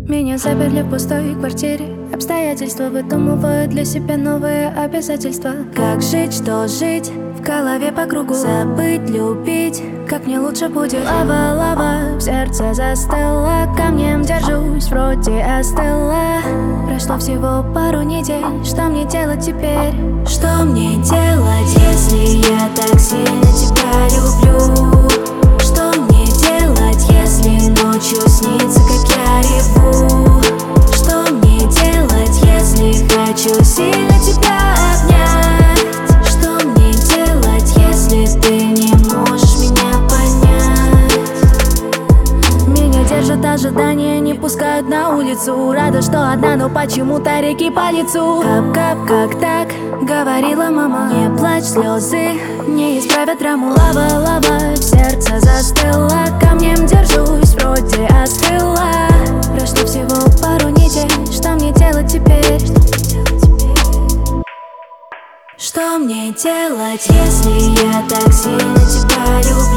Меня заперли в пустой квартире. Обстоятельства выдумывают для себя новые обязательства. Как жить, что жить? В голове по кругу. Забыть, любить, как мне лучше будет. Лава, лава, в сердце застыла. Камнем держусь, вроде остыла. Прошло всего пару недель. Что мне делать теперь? Что мне делать, если я так сильно тебя люблю? Что мне делать, если ночью снится, как я реву? Что мне делать, если хочу сильно тебя обнять? Что мне делать, если ты не можешь меня понять? Меня держат ожидания, не пускают на улицу. Рада, что одна, но почему-то реки по лицу. Кап-кап, как так, говорила мама. Не плачь, слезы не исправят драму. Лава, лава, в сердце застыла. Камнем держусь, вроде остыла. Прошло всего пару недель. Что мне делать теперь? Что мне делать, если я так сильно тебя люблю?